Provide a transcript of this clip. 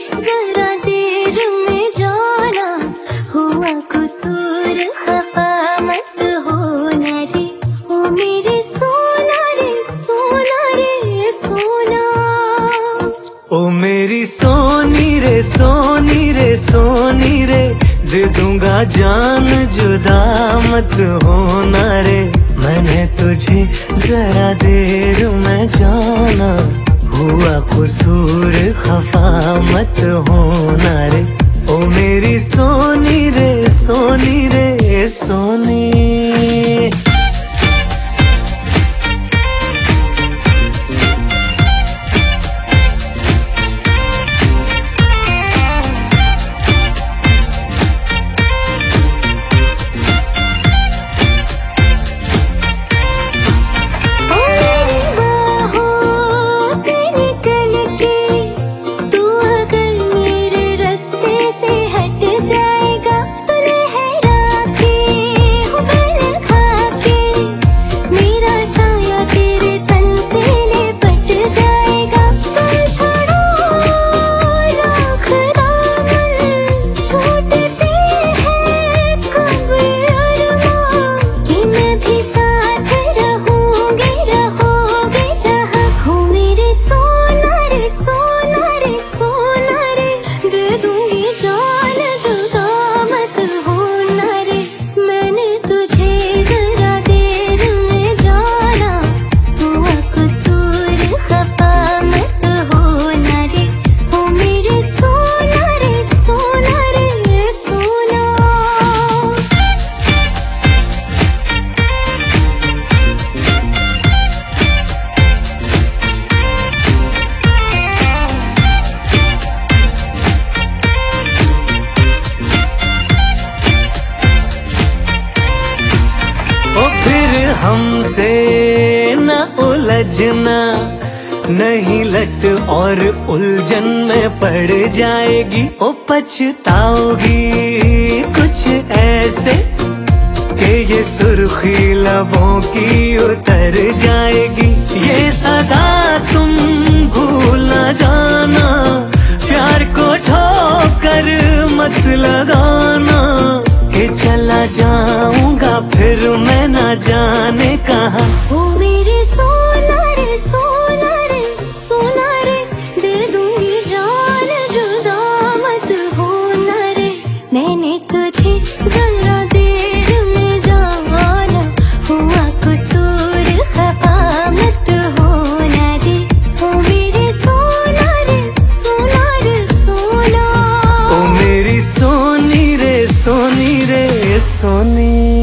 जरा देर में जाना, हुआ कसूर खफा मत होना रे, ओ मेरे सोना रे सोना रे सोना। ओ मेरी सोनी रे सोनी रे सोनी रे, दे दूंगा जान जुदा मत होना रे। मैंने तुझे जरा देर में जाना, हुआ कसूर खफा मत होना रे, ओ मेरी सोनी रे सोनी रे सोनी। हमसे न उलझना, नहीं लट और उलझन में पड़ जाएगी। ओ पछताओगी कुछ ऐसे कि ये सुर्खी लबों की उतर जाएगी। ये सजा तुम भूल न जाना, प्यार को ठोकर मत लगाना, कि चला जाऊंगा फिर मैं न जाने कहाँ। ओ मेरे सोना रे सोना रे सोना रे, दे दूंगी जान जुदा मत होना रे। मैंने तुझे जरा देर में जाना, हुआ कसूर खफा मत होना रे, ओ मेरे सोना रे सोना रे सोना। ओ मेरी सोनी रे सोनी रे सोनी।